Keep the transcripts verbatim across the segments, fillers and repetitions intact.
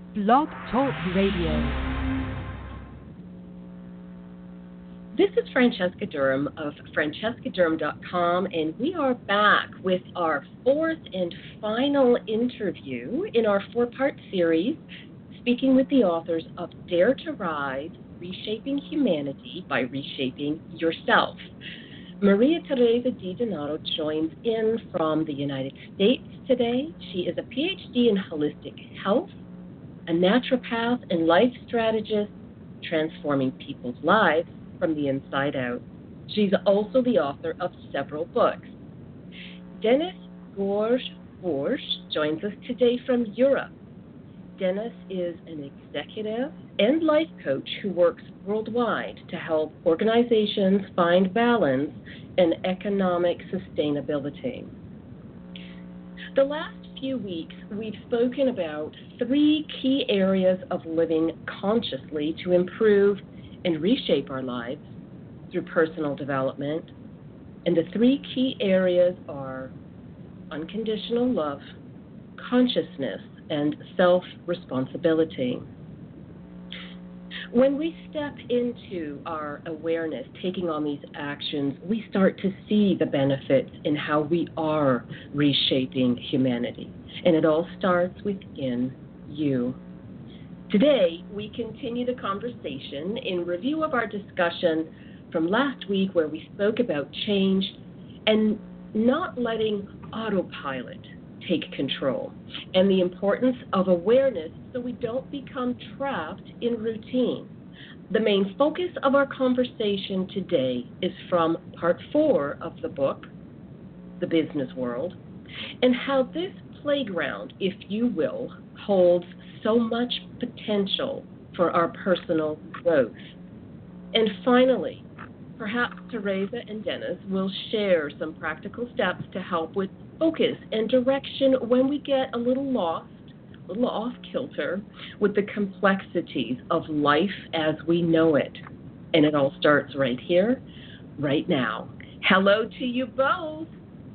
Blog Talk Radio. This is Francesca Durham of francesca durham dot com, and we are back with our fourth and final interview in our four-part series, speaking with the authors of Dare to Rise, Reshaping Humanity by Reshaping Yourself. Maria Teresa Di Donato joins in from the United States today. She is a P H D in holistic health, a naturopath and life strategist, transforming people's lives from the inside out. She's also the author of several books. Dennis Gorge-Bourge joins us today from Europe. Dennis is an executive and life coach who works worldwide to help organizations find balance and economic sustainability. The last few weeks, we've spoken about three key areas of living consciously to improve and reshape our lives through personal development. And the three key areas are unconditional love, consciousness, and self-responsibility. When we step into our awareness, taking on these actions, we start to see the benefits in how we are reshaping humanity. And it all starts within you. Today, we continue the conversation in review of our discussion from last week, where we spoke about change and not letting autopilot take control, and the importance of awareness so we don't become trapped in routine. The main focus of our conversation today is from part four of the book, The Business World, and how this playground, if you will, holds so much potential for our personal growth. And finally, perhaps Teresa and Dennis will share some practical steps to help with focus and direction when we get a little lost, a little off kilter with the complexities of life as we know it. And it all starts right here, right now. Hello to you both.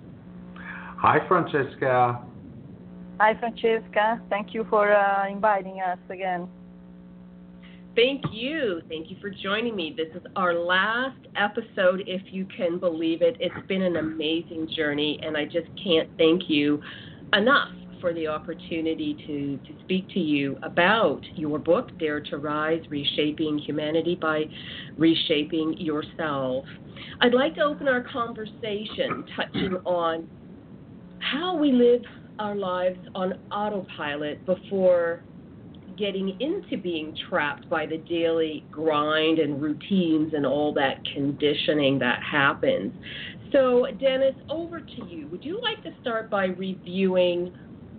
Hi, Francesca. Hi, Francesca. Thank you for uh, inviting us again. Thank you. Thank you for joining me. This is our last episode, if you can believe it. It's been an amazing journey, and I just can't thank you enough for the opportunity to, to speak to you about your book, Dare to Rise, Reshaping Humanity by Reshaping Yourself. I'd like to open our conversation touching on how we live our lives on autopilot before getting into being trapped by the daily grind and routines and all that conditioning that happens. So, Dennis, over to you. Would you like to start by reviewing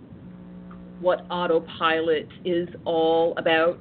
what autopilot is all about?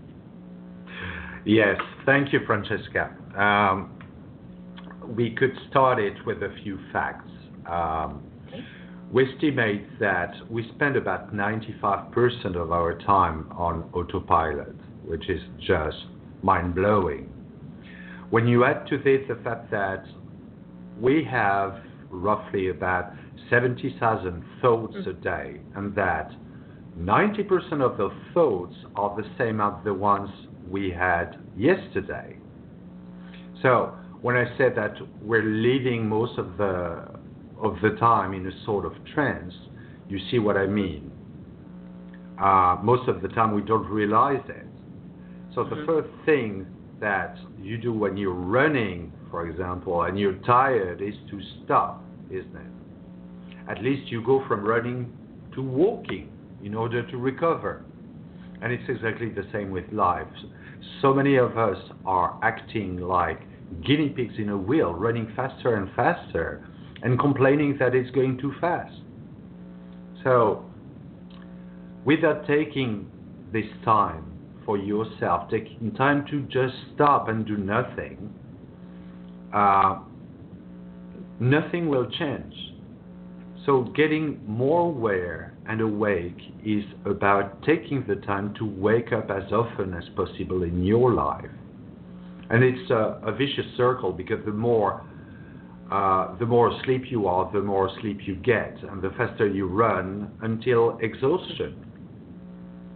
Yes, thank you, Francesca. Um, we could start it with a few facts. Um, We estimate that we spend about ninety-five percent of our time on autopilot, which is just mind-blowing. When you add to this the fact that we have roughly about seventy thousand thoughts a day, and that ninety percent of those thoughts are the same as the ones we had yesterday. So when I said that we're living most of the of the time in a sort of trance, you see what I mean. Uh, most of the time we don't realize it. So the mm-hmm. first thing that you do when you're running, for example, and you're tired is to stop, isn't it? At least you go from running to walking in order to recover. And it's exactly the same with life. So many of us are acting like guinea pigs in a wheel, running faster and faster, and complaining that it's going too fast. So, without taking this time for yourself, taking time to just stop and do nothing, uh, nothing will change. So, getting more aware and awake is about taking the time to wake up as often as possible in your life. And it's a, a vicious circle, because the more Uh, the more asleep you are, the more sleep you get, and the faster you run until exhaustion.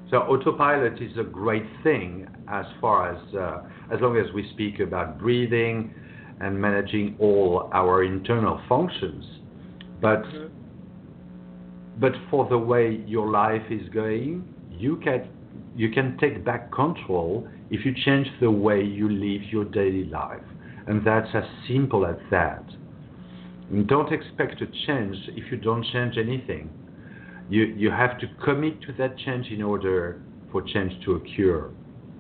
So autopilot is a great thing as far as uh, as long as we speak about breathing and managing all our internal functions. But mm-hmm. but for the way your life is going, you can you can take back control if you change the way you live your daily life, and that's as simple as that. And don't expect a change if you don't change anything. You you have to commit to that change in order for change to occur.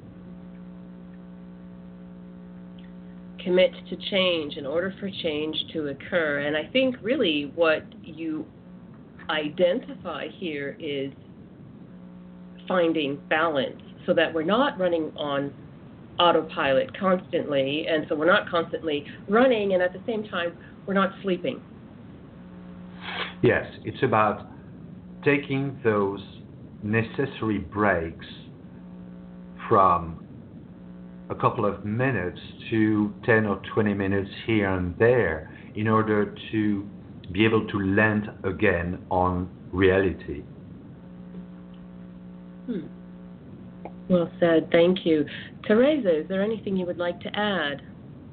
Commit to change in order for change to occur. And I think really what you identify here is finding balance so that we're not running on autopilot constantly, and so we're not constantly running, and at the same time we're not sleeping. Yes, it's about taking those necessary breaks from a couple of minutes to ten or twenty minutes here and there in order to be able to land again on reality. Hmm. Well said, thank you. Teresa, is there anything you would like to add?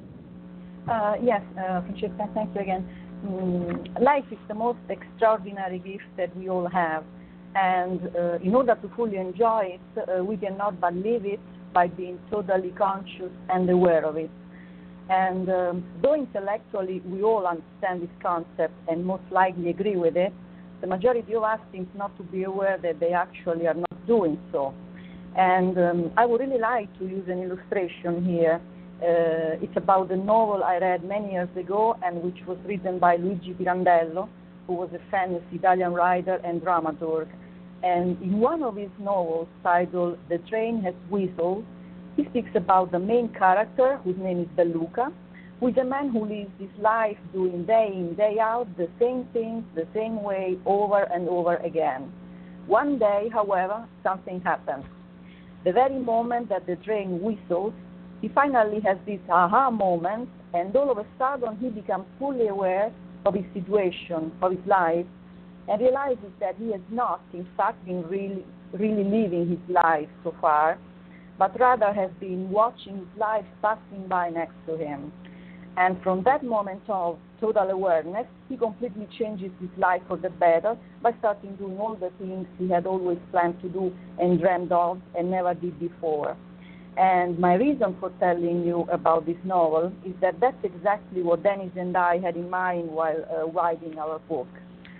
Uh, yes, uh, Francesca, thank you again. Mm, life is the most extraordinary gift that we all have, and uh, in order to fully enjoy it, uh, we cannot but live it by being totally conscious and aware of it. And um, though intellectually we all understand this concept and most likely agree with it, the majority of us seem not to be aware that they actually are not doing so. And um, I would really like to use an illustration here. Uh, it's about a novel I read many years ago and which was written by Luigi Pirandello, who was a famous Italian writer and dramaturg. And in one of his novels titled The Train Has Whistled, he speaks about the main character, whose name is Belluca, who is a man who lives his life doing day in, day out the same things, the same way, over and over again. One day, however, something happens. The very moment that the train whistles, he finally has this aha moment, and all of a sudden he becomes fully aware of his situation, of his life, and realizes that he has not, in fact, been really, really living his life so far, but rather has been watching his life passing by next to him. And from that moment of total awareness, he completely changes his life for the better by starting doing all the things he had always planned to do and dreamed of and never did before. And my reason for telling you about this novel is that that's exactly what Dennis and I had in mind while uh, writing our book.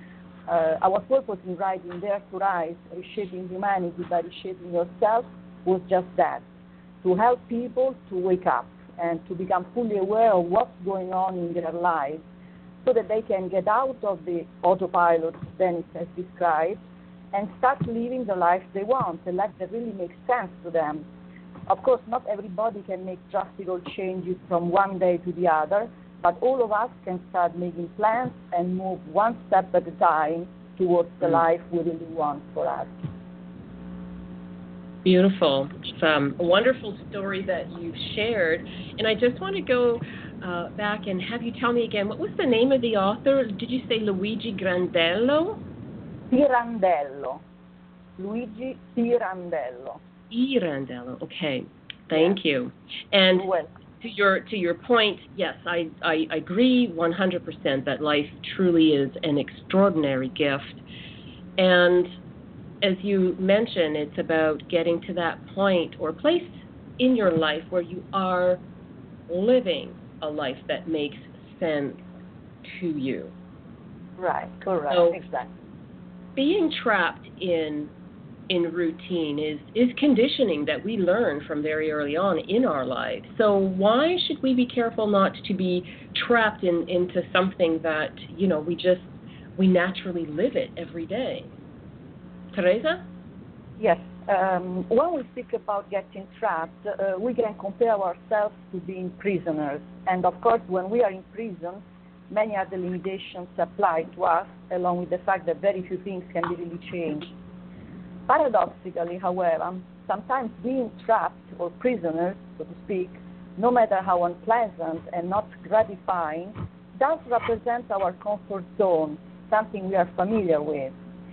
Uh, our purpose in writing Dare to Rise, Reshaping Humanity by Reshaping Yourself, was just that, to help people to wake up and to become fully aware of what's going on in their lives so that they can get out of the autopilot Dennis has described and start living the life they want, a life that really makes sense to them. Of course, not everybody can make drastic changes from one day to the other, but all of us can start making plans and move one step at a time towards the life we really want for us. Beautiful. It's um, a wonderful story that you've shared. And I just want to go uh, back and have you tell me again, what was the name of the author? Did you say Luigi Grandello? Pirandello. Luigi Pirandello. Pirandello. Okay. Thank yeah. you. And to your to your point, yes, I, I agree one hundred percent that life truly is an extraordinary gift. And as you mentioned, it's about getting to that point or place in your life where you are living a life that makes sense to you. Right, correct, so exactly. Being trapped in in routine is, is conditioning that we learn from very early on in our lives. So why should we be careful not to be trapped in, into something that, you know, we just, we naturally live it every day? Teresa? Yes. Um, when we speak about getting trapped, uh, we can compare ourselves to being prisoners. And of course, when we are in prison, many other limitations apply to us, along with the fact that very few things can be really changed. Paradoxically, however, sometimes being trapped or prisoners, so to speak, no matter how unpleasant and not gratifying, does represent our comfort zone, something we are familiar with.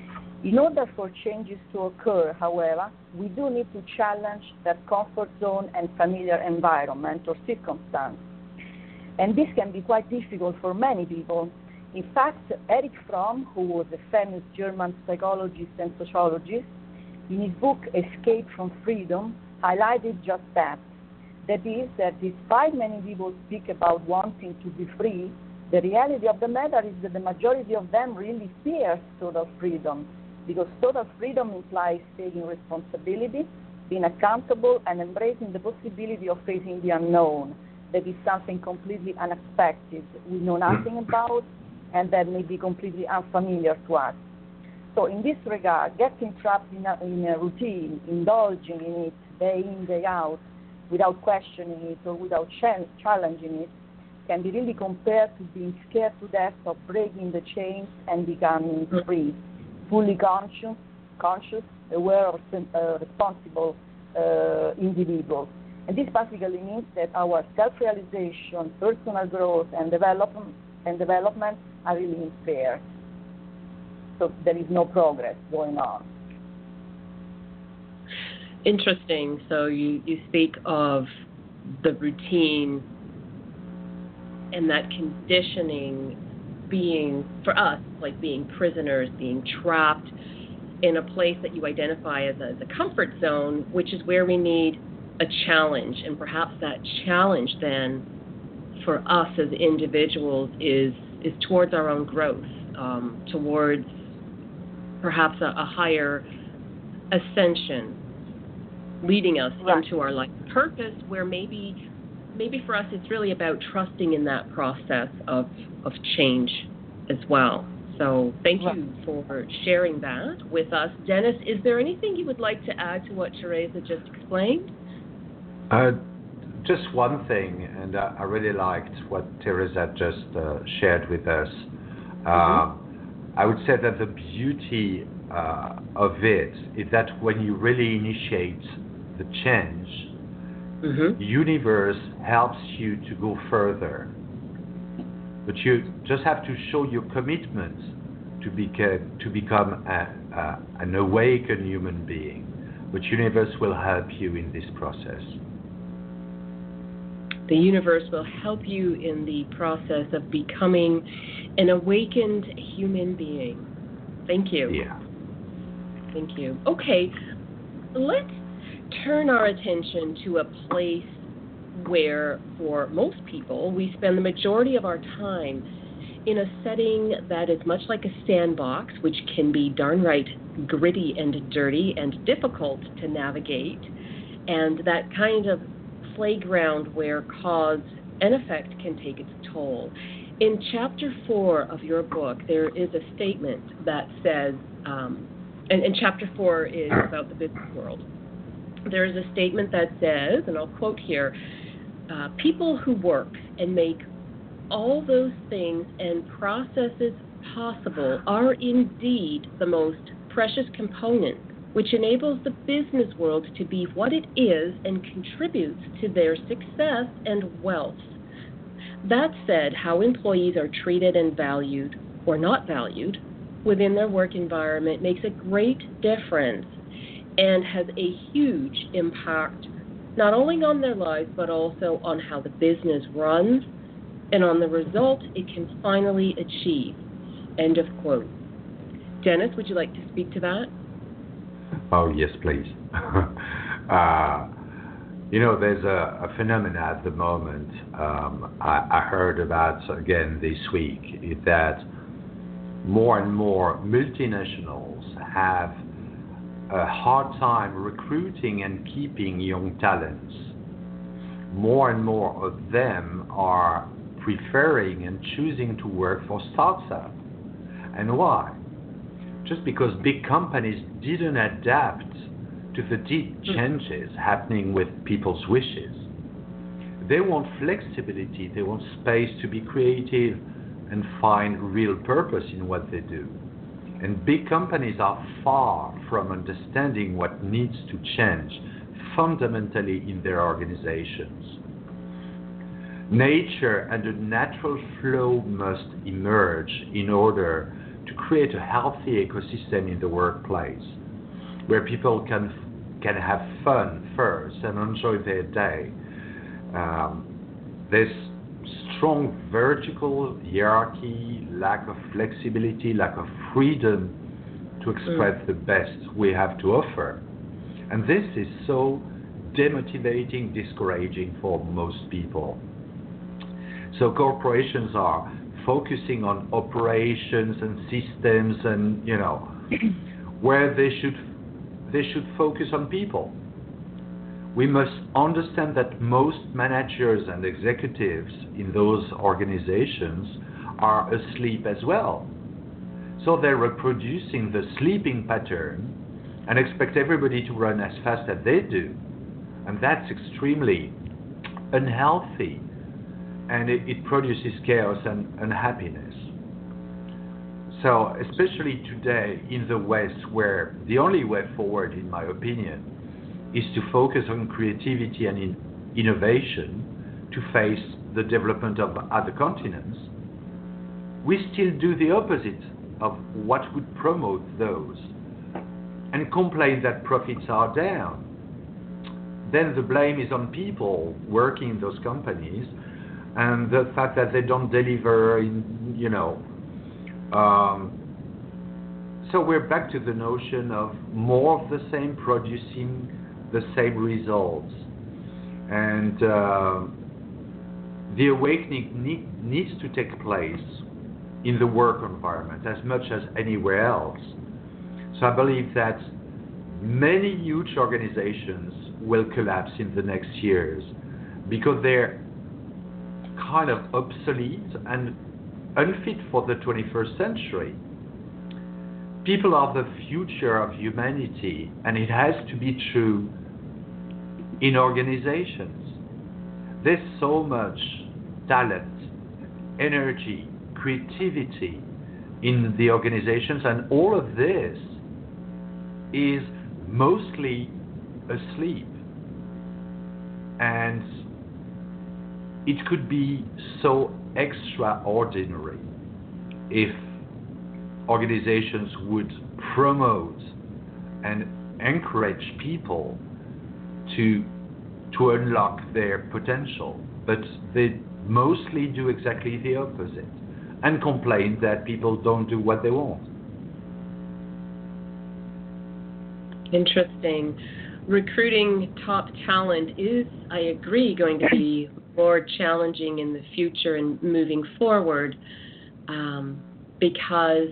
In order for changes to occur, however, we do need to challenge that comfort zone and familiar environment or circumstance. And this can be quite difficult for many people. In fact, Erich Fromm, who was a famous German psychologist and sociologist, in his book Escape from Freedom, highlighted just that. That is, that despite many people speak about wanting to be free, the reality of the matter is that the majority of them really fears total freedom, because total freedom implies taking responsibility, being accountable, and embracing the possibility of facing the unknown. That is something completely unexpected, we know nothing about, and that may be completely unfamiliar to us. So in this regard, getting trapped in a, in a routine, indulging in it day in, day out, without questioning it or without ch- challenging it, can be really compared to being scared to death of breaking the chains and becoming free, fully conscious, conscious, aware of uh, responsible uh, individuals. And this basically means that our self-realization, personal growth, and development, and development are really impaired. So there is no progress going on. Interesting. So you, you speak of the routine and that conditioning being, for us, like being prisoners, being trapped in a place that you identify as a, as a comfort zone, which is where we need a challenge. And perhaps that challenge then for us as individuals is is towards our own growth, um, towards perhaps a, a higher ascension, leading us right. into our life purpose, where maybe maybe for us it's really about trusting in that process of of change as well. So thank right. you for sharing that with us. Dennis, is there anything you would like to add to what Teresa just explained? Uh, just one thing, and uh, I really liked what Teresa just uh, shared with us. Uh, mm-hmm. I would say that the beauty uh, of it is that when you really initiate the change, mm-hmm. the universe helps you to go further. But you just have to show your commitment to, beca- to become a, a, an awakened human being. But universe will help you in this process. The universe will help you in the process of becoming an awakened human being. Thank you. Yeah. Thank you. Okay, let's turn our attention to a place where, for most people, we spend the majority of our time in a setting that is much like a sandbox, which can be darn right gritty and dirty and difficult to navigate, and that kind of playground where cause and effect can take its toll. In chapter four of your book, there is a statement that says, um, and, and chapter four is about the business world. There is a statement that says, and I'll quote here, uh, people who work and make all those things and processes possible are indeed the most precious component, which enables the business world to be what it is and contributes to their success and wealth. That said, how employees are treated and valued, or not valued, within their work environment makes a great difference and has a huge impact, not only on their lives, but also on how the business runs and on the result it can finally achieve. End of quote. Dennis, would you like to speak to that? Oh, yes, please. uh, you know, there's a, a phenomenon at the moment um, I, I heard about again this week, is that more and more multinationals have a hard time recruiting and keeping young talents. More and more of them are preferring and choosing to work for startups. And why? Just because big companies didn't adapt to the deep changes happening with people's wishes. They want flexibility, they want space to be creative and find real purpose in what they do. And big companies are far from understanding what needs to change fundamentally in their organizations. Nature and a natural flow must emerge in order to create a healthy ecosystem in the workplace where people can can have fun first and enjoy their day. Um, this strong vertical hierarchy, lack of flexibility, lack of freedom to express mm. the best we have to offer. And this is so demotivating, discouraging for most people. So corporations are focusing on operations and systems and, you know, where they should they should focus on people. We must understand that most managers and executives in those organizations are asleep as well. So they're reproducing the sleeping pattern and expect everybody to run as fast as they do. And that's extremely unhealthy, and it, it produces chaos and unhappiness. So especially today in the West, where the only way forward, in my opinion, is to focus on creativity and in innovation to face the development of other continents, we still do the opposite of what would promote those and complain that profits are down. Then the blame is on people working in those companies and the fact that they don't deliver in, you know. Um, so we're back to the notion of more of the same producing the same results. And uh, the awakening need, needs to take place in the work environment as much as anywhere else. So I believe that many huge organizations will collapse in the next years because they're kind of obsolete and unfit for the twenty-first century. People are the future of humanity, and it has to be true in organizations. There's so much talent, energy, creativity in the organizations, and all of this is mostly asleep. And it could be so extraordinary if organizations would promote and encourage people to to unlock their potential, but they mostly do exactly the opposite and complain that people don't do what they want. Interesting. Recruiting top talent is, I agree, going to be more challenging in the future and moving forward um, because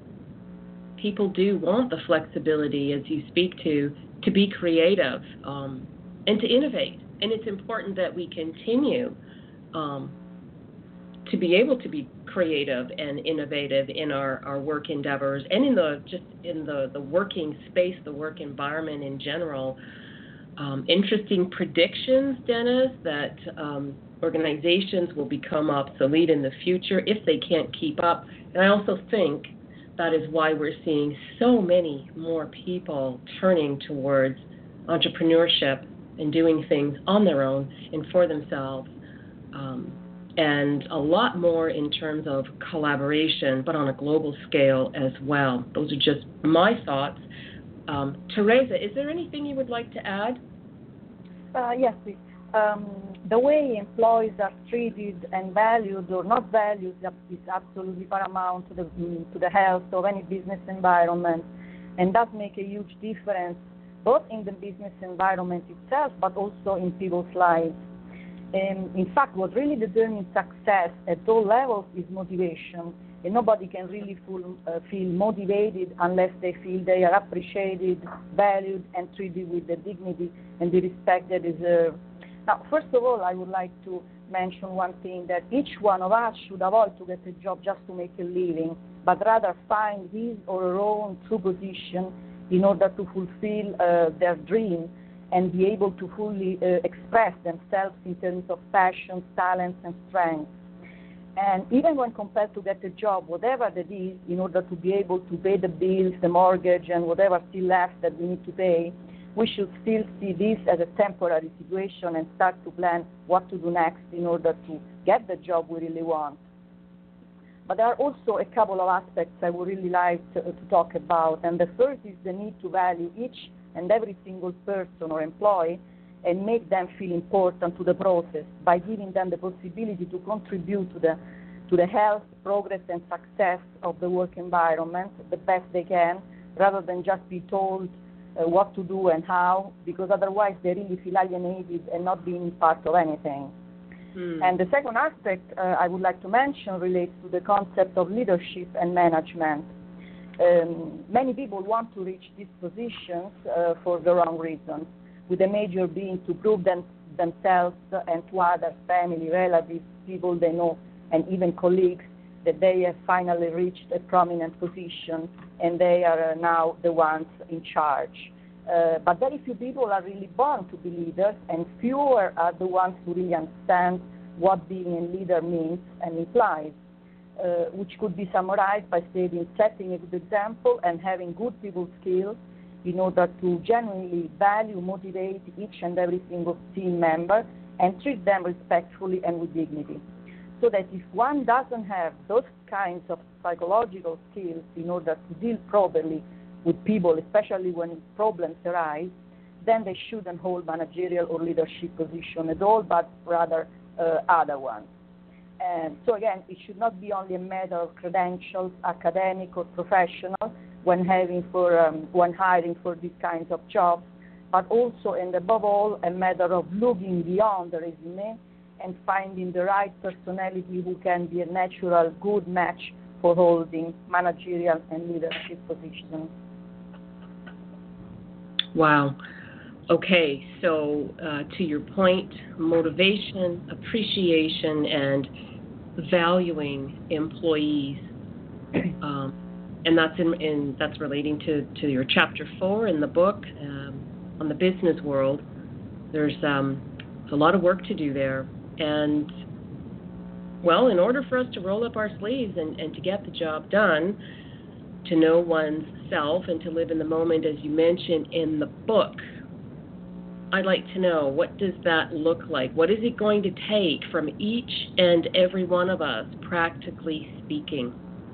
people do want the flexibility, as you speak to, to be creative um, and to innovate. And it's important that we continue um, to be able to be creative and innovative in our, our work endeavors and in the just in the, the working space, the work environment in general. Um, interesting predictions, Dennis, that um, organizations will become obsolete in the future if they can't keep up. And I also think that is why we're seeing so many more people turning towards entrepreneurship and doing things on their own and for themselves. Um, and a lot more in terms of collaboration, but on a global scale as well. Those are just my thoughts. Um, Teresa, is there anything you would like to add? Uh, yes, please. Um, the way employees are treated and valued or not valued is absolutely paramount to the, to the health of any business environment, and does make a huge difference both in the business environment itself, but also in people's lives. Um, in fact, what really determines success at all levels is motivation. And nobody can really full, uh, feel motivated unless they feel they are appreciated, valued, and treated with the dignity and the respect they deserve. Now, first of all, I would like to mention one thing, that each one of us should avoid to get a job just to make a living, but rather find his or her own true position in order to fulfill uh, their dream and be able to fully uh, express themselves in terms of passion, talents, and strength. And even when compelled to get a job, whatever that is, in order to be able to pay the bills, the mortgage, and whatever still left that we need to pay, we should still see this as a temporary situation and start to plan what to do next in order to get the job we really want. But there are also a couple of aspects I would really like to, to talk about. And the first is the need to value each and every single person or employee and make them feel important to the process by giving them the possibility to contribute to the to the health, progress, and success of the work environment the best they can, rather than just be told uh, what to do and how, because otherwise they really feel alienated and not being part of anything. Mm. And the second aspect uh, I would like to mention relates to the concept of leadership and management. Um, many people want to reach these positions uh, for the wrong reasons, with the major being to prove them, themselves and to others, family, relatives, people they know, and even colleagues, that they have finally reached a prominent position and they are uh, now the ones in charge. Uh, but very few people are really born to be leaders, and fewer are the ones who really understand what being a leader means and implies, uh, which could be summarized by stating setting a good example and having good people skills in order to genuinely value, motivate each and every single team member and treat them respectfully and with dignity. So that if one doesn't have those kinds of psychological skills in order to deal properly with people, especially when problems arise, then they shouldn't hold managerial or leadership position at all, but rather uh, other ones. And so again, it should not be only a matter of credentials, academic or professional, when having for um, when hiring for these kinds of jobs, but also and above all a matter of looking beyond the resume and finding the right personality who can be a natural good match for holding managerial and leadership positions. Wow. Okay, so uh, to your point, motivation, appreciation, and valuing employees, um, and that's in, in that's relating to, to your chapter four in the book um, on the business world. There's um, a lot of work to do there, and well, in order for us to roll up our sleeves and, and to get the job done, to know one's self and to live in the moment, as you mentioned in the book, I'd like to know, what does that look like? What is it going to take from each and every one of us, practically speaking?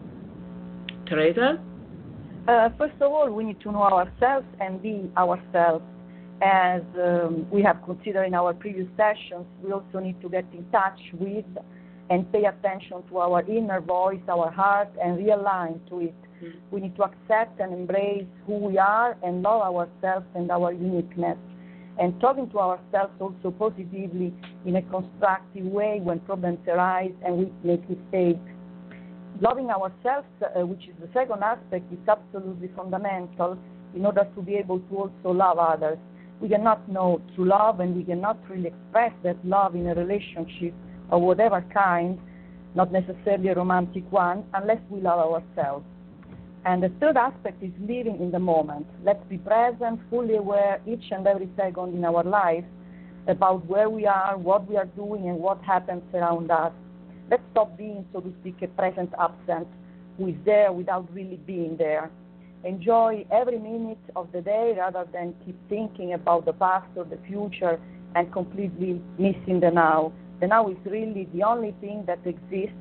Teresa? Uh, first of all, we need to know ourselves and be ourselves. As um, we have considered in our previous sessions, we also need to get in touch with and pay attention to our inner voice, our heart, and realign to it. Mm-hmm. We need to accept and embrace who we are and love ourselves and our uniqueness. And talking to ourselves also positively in a constructive way when problems arise and we make mistakes. Loving ourselves, uh, which is the second aspect, is absolutely fundamental in order to be able to also love others. We cannot know true love, and we cannot really express that love in a relationship of whatever kind, not necessarily a romantic one, unless we love ourselves. And the third aspect is living in the moment. Let's be present, fully aware each and every second in our life about where we are, what we are doing, and what happens around us. Let's stop being, so to speak, a present absent who is there without really being there. Enjoy every minute of the day rather than keep thinking about the past or the future and completely missing the now. The now is really the only thing that exists.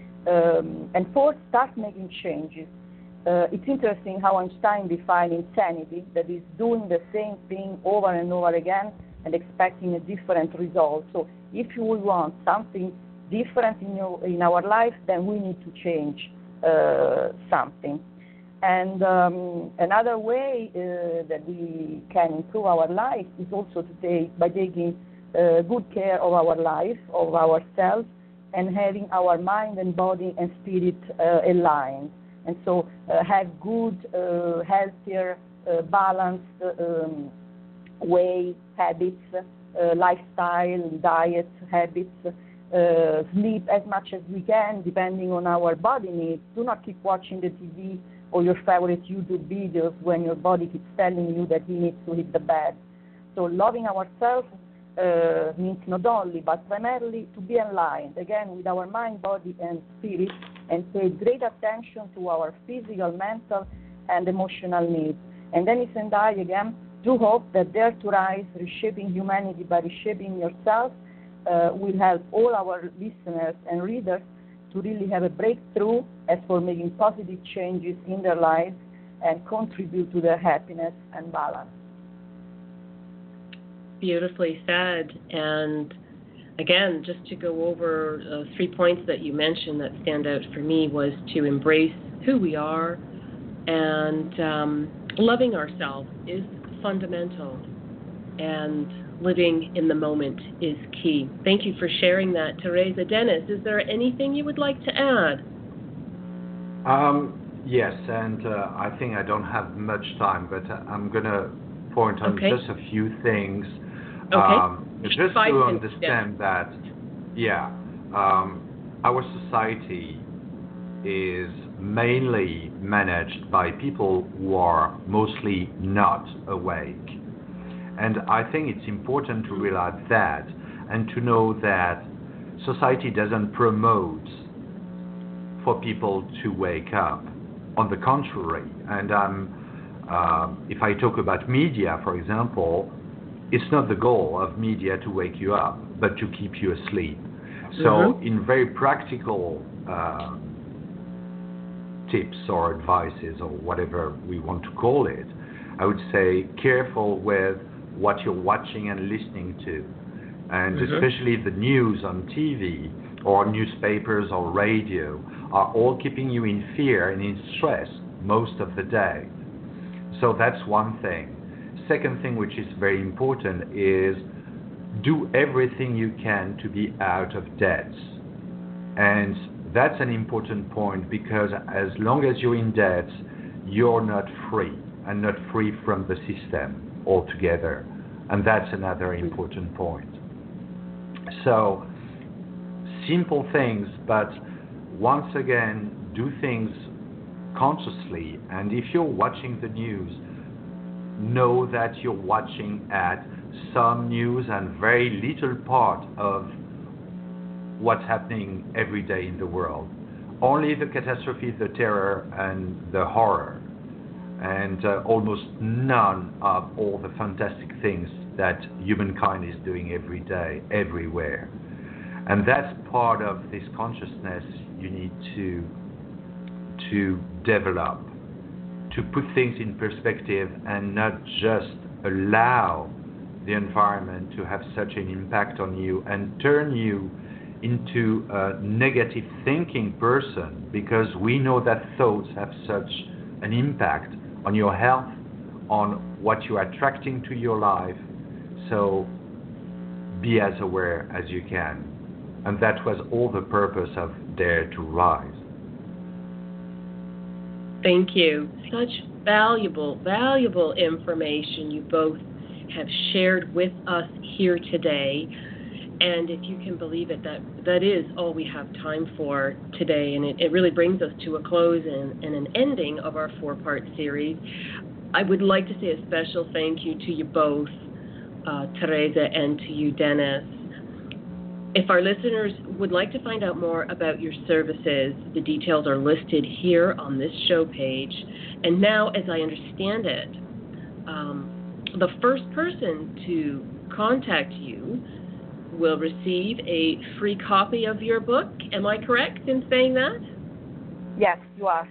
Um, and fourth, start making changes. Uh, it's interesting how Einstein defined insanity, that is doing the same thing over and over again and expecting a different result. So if you want something different in, your, in our life, then we need to change uh, something. And um, another way uh, that we can improve our life is also to take by taking uh, good care of our life, of ourselves, and having our mind and body and spirit uh, aligned. And so uh, have good, uh, healthier, uh, balanced um, way, habits, uh, lifestyle, diet habits, uh, sleep as much as we can, depending on our body needs. Do not keep watching the T V or your favorite YouTube videos when your body keeps telling you that you need to hit the bed. So loving ourselves uh, means not only, but primarily to be aligned, again, with our mind, body, and spirit, and pay great attention to our physical, mental, and emotional needs. And Dennis and I, again, do hope that Dare to Rise, Reshaping Humanity by Reshaping Yourself, uh, will help all our listeners and readers to really have a breakthrough as for making positive changes in their lives and contribute to their happiness and balance. Beautifully said. And again, just to go over uh, three points that you mentioned that stand out for me was to embrace who we are, and um, loving ourselves is fundamental, and living in the moment is key. Thank you for sharing that, Teresa. Dennis, is there anything you would like to add? Um, yes, and uh, I think I don't have much time, but I'm going to point on okay. just a few things. Okay. Um, just Five to minutes, understand yeah. that, yeah, um, our society is mainly managed by people who are mostly not awake. And I think it's important to realize that and to know that society doesn't promote for people to wake up. On the contrary, and um, uh, if I talk about media, for example, it's not the goal of media to wake you up, but to keep you asleep. So mm-hmm. in very practical uh, tips or advices or whatever we want to call it, I would say careful with what you're watching and listening to. And mm-hmm. especially the news on T V or newspapers or radio are all keeping you in fear and in stress most of the day. So that's one thing. Second thing, which is very important, is do everything you can to be out of debt. And that's an important point, because as long as you're in debt, you're not free, and not free from the system altogether. And that's another important point. So, simple things, but once again, do things consciously. And if you're watching the news, know that you're watching at some news and very little part of what's happening every day in the world. Only the catastrophe, the terror, and the horror, and uh, almost none of all the fantastic things that humankind is doing every day, everywhere. And that's part of this consciousness you need to to develop, to put things in perspective and not just allow the environment to have such an impact on you and turn you into a negative thinking person, because we know that thoughts have such an impact on your health, on what you're attracting to your life. So be as aware as you can. And that was all the purpose of Dare to Rise. Thank you. Such valuable, valuable information you both have shared with us here today. And if you can believe it, that that is all we have time for today. And it, it really brings us to a close and, and an ending of our four-part series. I would like to say a special thank you to you both, uh, Teresa, and to you, Dennis. If our listeners would like to find out more about your services, the details are listed here on this show page. And now, as I understand it, um, the first person to contact you will receive a free copy of your book. Am I correct in saying that? Yes, you are.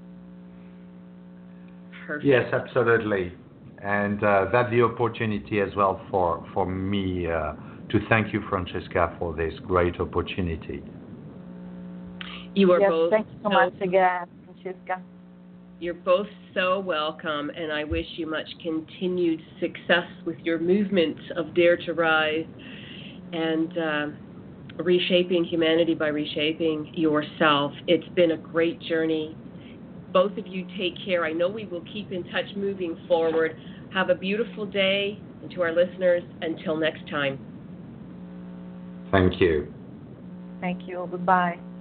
Perfect. Yes, absolutely. And uh, that's the opportunity as well for, for me uh, to thank you, Francesca, for this great opportunity. You are yes, both thank you so much again, Francesca. You're both so welcome, and I wish you much continued success with your movement of Dare to Rise and uh, reshaping humanity by reshaping yourself. It's been a great journey. Both of you take care. I know we will keep in touch moving forward. Have a beautiful day, and to our listeners, until next time. Thank you. Thank you. Goodbye.